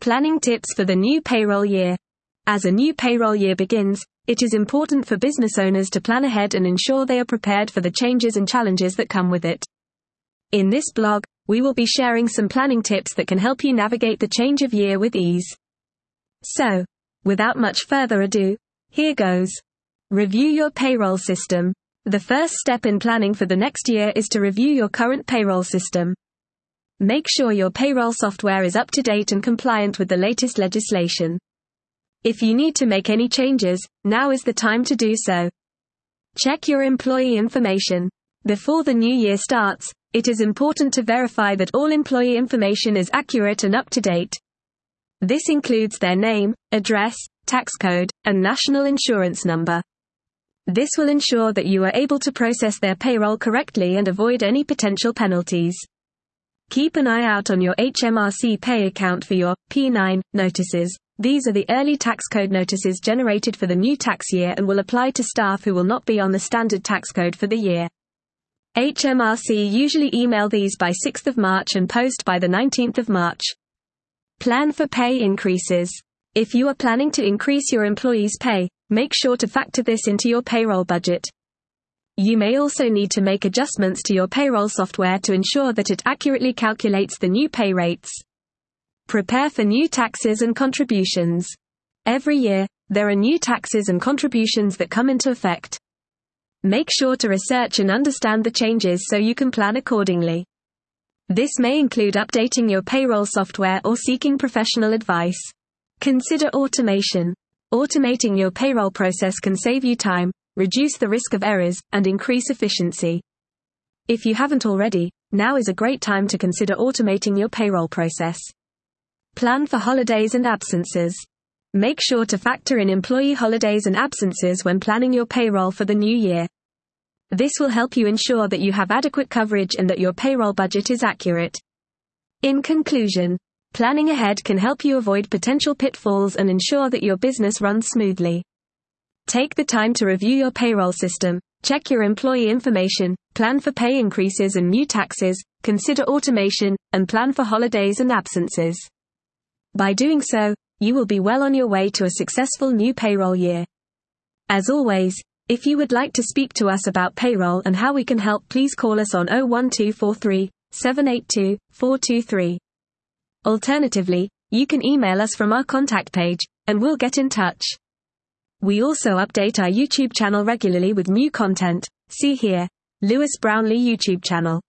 Planning tips for the new payroll year. As a new payroll year begins, it is important for business owners to plan ahead and ensure they are prepared for the changes and challenges that come with it. In this blog, we will be sharing some planning tips that can help you navigate the change of year with ease. So, without much further ado, here goes. Review your payroll system. The first step in planning for the next year is to review your current payroll system. Make sure your payroll software is up to date and compliant with the latest legislation. If you need to make any changes, now is the time to do so. Check your employee information. Before the new year starts, it is important to verify that all employee information is accurate and up to date. This includes their name, address, tax code, and national insurance number. This will ensure that you are able to process their payroll correctly and avoid any potential penalties. Keep an eye out on your HMRC Pay account for your P9 notices. These are the early tax code notices generated for the new tax year and will apply to staff who will not be on the standard tax code for the year. HMRC usually email these by 6th of March and post by the 19th of March. Plan for pay increases. If you are planning to increase your employees' pay, make sure to factor this into your payroll budget. You may also need to make adjustments to your payroll software to ensure that it accurately calculates the new pay rates. Prepare for new taxes and contributions. Every year, there are new taxes and contributions that come into effect. Make sure to research and understand the changes so you can plan accordingly. This may include updating your payroll software or seeking professional advice. Consider automation. Automating your payroll process can save you time, reduce the risk of errors, and increase efficiency. If you haven't already, now is a great time to consider automating your payroll process. Plan for holidays and absences. Make sure to factor in employee holidays and absences when planning your payroll for the new year. This will help you ensure that you have adequate coverage and that your payroll budget is accurate. In conclusion, planning ahead can help you avoid potential pitfalls and ensure that your business runs smoothly. Take the time to review your payroll system, check your employee information, plan for pay increases and new taxes, consider automation, and plan for holidays and absences. By doing so, you will be well on your way to a successful new payroll year. As always, if you would like to speak to us about payroll and how we can help, please call us on 01243 782 423. Alternatively, you can email us from our contact page, and we'll get in touch. We also update our YouTube channel regularly with new content. See here, Lewis Brownlee YouTube channel.